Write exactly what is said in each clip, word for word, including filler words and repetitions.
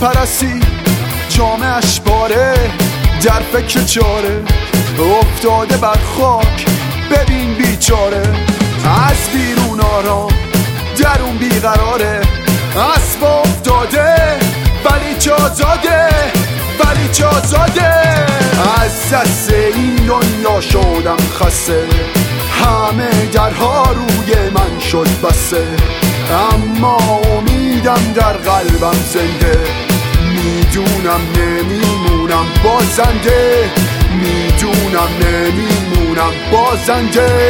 پرستی جامعش باره، در فکر چاره افتاده بر خاک، ببین بیچاره. از بیرون آرام درون بیقراره، اسب افتاده ولی چه آزاده، ولی چه آزاده. از دست این دنیا شدم خسته، همه درها روی من شد بسته، اما امیدم در قلبم زنده. میدونم نمیمونم بازنده، میدونم نمیمونم بازنده.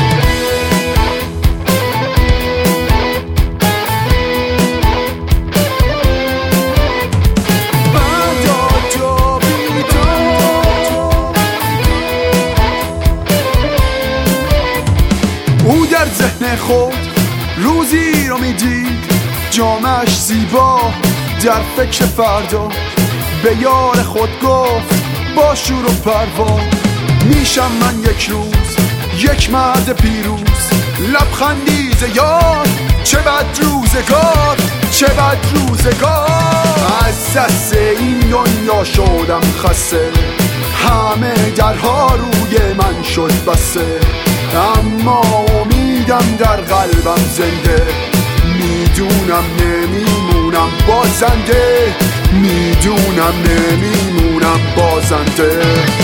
او در ذهن خود روزی رو میدید، جامعش زیبا در فکر فردا. به یار خود گفت با شور و پروا، میشم من یک روز یک مرد پیروز. لبخندی ز یار چه بد روزگار، چه بد روزگار. از دست این دنیا شدم خسته، همه درها روی من شد بسته، اما امیدم در قلبم زنده. میدونم نمیمونم بازنده، میدونم نمیمونم بازنده.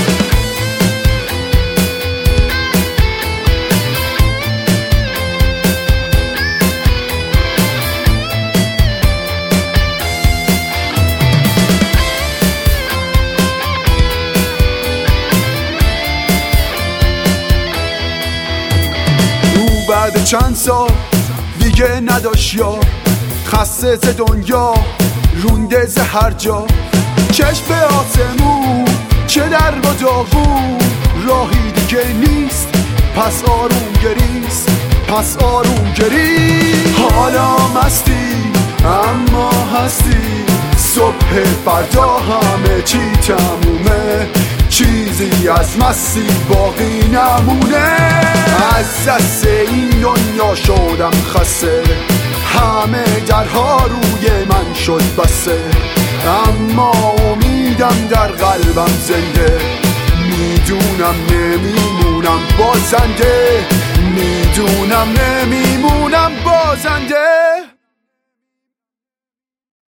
بعد چند سال دیگه نداشت یار، خسته ز دنیا رونده ز هر جا. چشم به آسمون چه در و داغون، راهی دیگه نیست پس آروم گریست، پس آروم گریست. حالا مستی اما هستی، صبح فردا همه چی تمومه، چیزی از مستی باقی نمونه. از دست این دنیا شدم خسته، همه درها روی من شد بسته، اما امیدم در قلبم زنده. میدونم نمیمونم بازنده، میدونم نمیمونم بازنده.